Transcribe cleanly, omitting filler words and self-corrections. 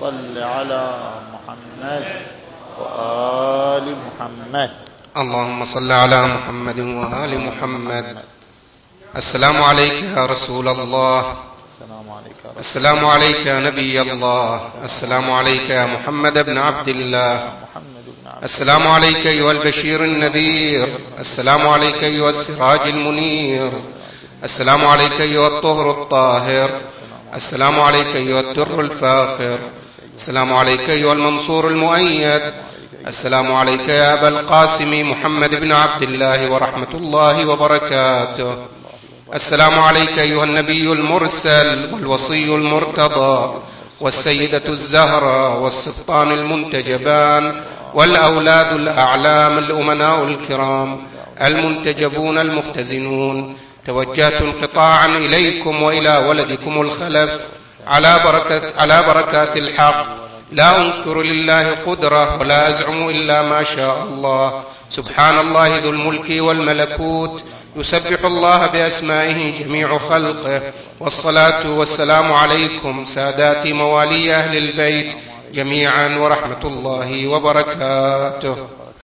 صل على محمد وآل محمد. اللهم صل على محمد وآل محمد. السلام عليك يا رسول الله. السلام عليك يا نبي الله. السلام عليك يا محمد بن عبد الله. السلام عليك أيها البشير النذير. السلام عليك أيها السراج المنير. السلام عليك أيها الطهر الطاهر. السلام عليك أيها الدر الفاخر. السلام عليك أيها المنصور المؤيد. السلام عليك يا أبا القاسم محمد بن عبد الله ورحمة الله وبركاته. السلام عليك أيها النبي المرسل والوصي المرتضى والسيدة الزهراء والسبطان المنتجبان والأولاد الأعلام الأمناء الكرام المنتجبون المختزنون. توجهت انقطاعا إليكم وإلى ولدكم الخلف على بركات الحق. لا أنكر لله قدرة ولا أزعم إلا ما شاء الله. سبحان الله ذو الملك والملكوت. يسبح الله بأسمائه جميع خلقه. والصلاة والسلام عليكم سادات موالي أهل البيت جميعا ورحمة الله وبركاته.